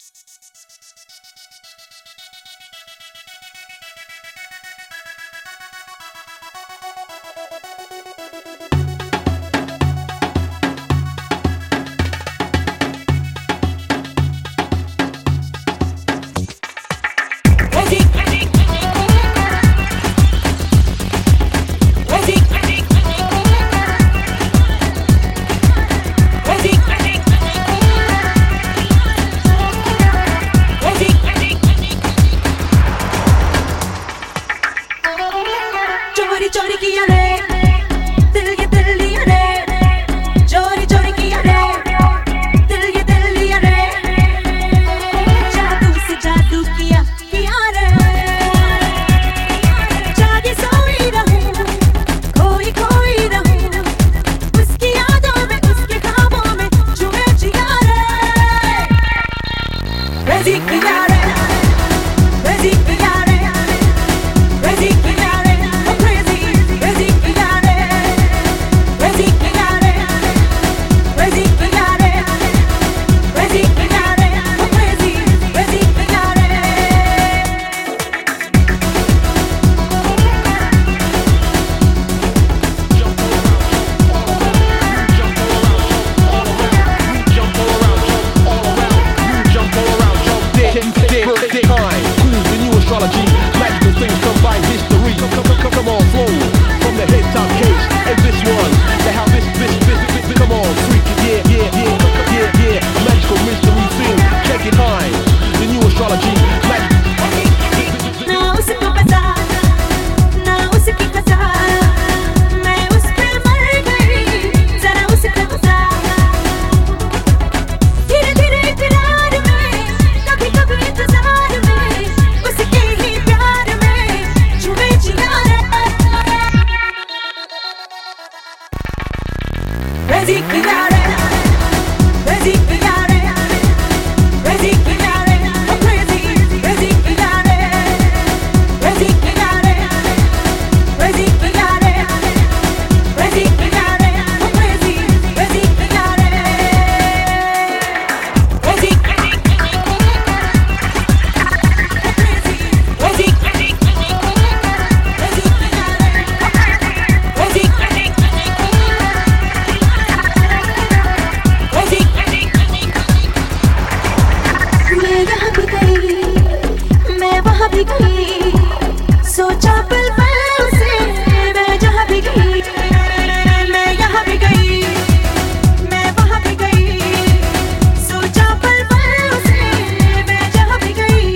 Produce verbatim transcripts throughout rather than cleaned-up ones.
चोरी चोरी किया रे दिल ये दिल लिया रे, चोरी चोरी किया रे दिल ये दिल लिया रे, जादू से जादू किया किया रे, जागे सोई रहूं खोई खोई रहूं उसकी यादों में उसके ख्वाबों में जुए जिया रे, crazy किया रे crazy किया रे crazy किया magical things combine history. Come, come, come, come on, flow from the head top case. And this one, they have this, this, this, this, this. Come on, freak it, yeah, yeah, yeah, yeah, yeah. A magical mystery thing. Check it high. The new astrology, magic. ना उसको बता, ना उसकी खता, मैं उस पे मर गई, जरा उसका बता। धीरे धीरे इकरार में, कभी कभी इंतजार में, उसके ही प्यार में जुए जिया रे, crazy किया रे, crazy किया रे, crazy किया रे, oh crazy, crazy किया रे, crazy किया रे, crazy किया रे, crazy किया रे, oh crazy, crazy किया रे, crazy, crazy, crazy, crazy, मैं यहाँ भी गई, मैं वहाँ भी गई, सोचा पल पल से, मैं जहाँ भी गई, मैं यहाँ भी गई, मैं वहाँ भी गई, सोचा पल पल से, मैं जहाँ भी गई,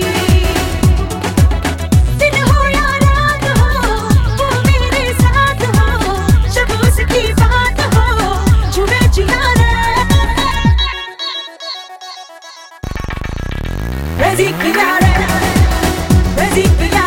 दिन हो या रात हो, वो मेरे साथ हो, जब उसकी बात हो, जुए जिया रे, crazy किया रे, crazy किया